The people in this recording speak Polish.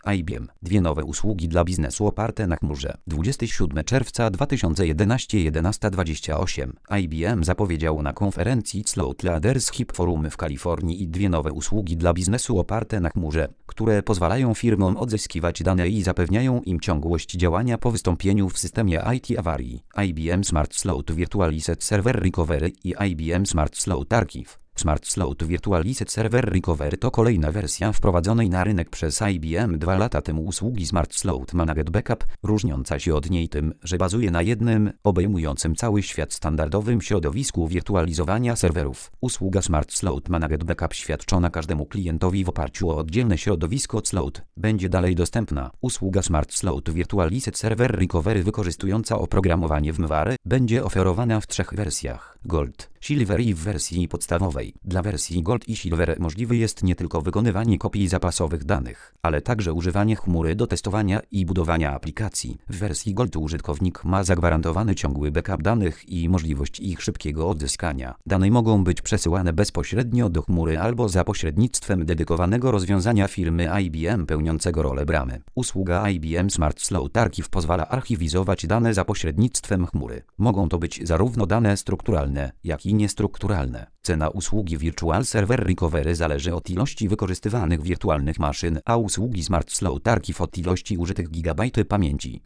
IBM. Dwie nowe usługi dla biznesu oparte na chmurze. 27 czerwca 2011 11:28. IBM zapowiedział na konferencji Cloud Leadership Forum w Kalifornii dwie nowe usługi dla biznesu oparte na chmurze, które pozwalają firmom odzyskiwać dane i zapewniają im ciągłość działania po wystąpieniu w systemie IT awarii. IBM Smart Cloud Virtualized Server Recovery i IBM Smart Cloud Archive. Smart Cloud Virtualized Server Recovery to kolejna wersja wprowadzonej na rynek przez IBM 2 lata temu usługi Smart Cloud Managed Backup, różniąca się od niej tym, że bazuje na jednym, obejmującym cały świat standardowym środowisku wirtualizowania serwerów. Usługa Smart Cloud Managed Backup świadczona każdemu klientowi w oparciu o oddzielne środowisko Cloud będzie dalej dostępna. Usługa Smart Cloud Virtualized Server Recovery wykorzystująca oprogramowanie WMware będzie oferowana w 3 wersjach: Gold, Silver i w wersji podstawowej. Dla wersji Gold i Silver możliwe jest nie tylko wykonywanie kopii zapasowych danych, ale także używanie chmury do testowania i budowania aplikacji. W wersji Gold użytkownik ma zagwarantowany ciągły backup danych i możliwość ich szybkiego odzyskania. Dane mogą być przesyłane bezpośrednio do chmury albo za pośrednictwem dedykowanego rozwiązania firmy IBM pełniącego rolę bramy. Usługa IBM Smart Cloud Archive pozwala archiwizować dane za pośrednictwem chmury. Mogą to być zarówno dane strukturalne, jak i niestrukturalne. Cena usługi Virtual Server Recovery zależy od ilości wykorzystywanych wirtualnych maszyn, a usługi Smart Cloud Archive od ilości użytych gigabajty pamięci.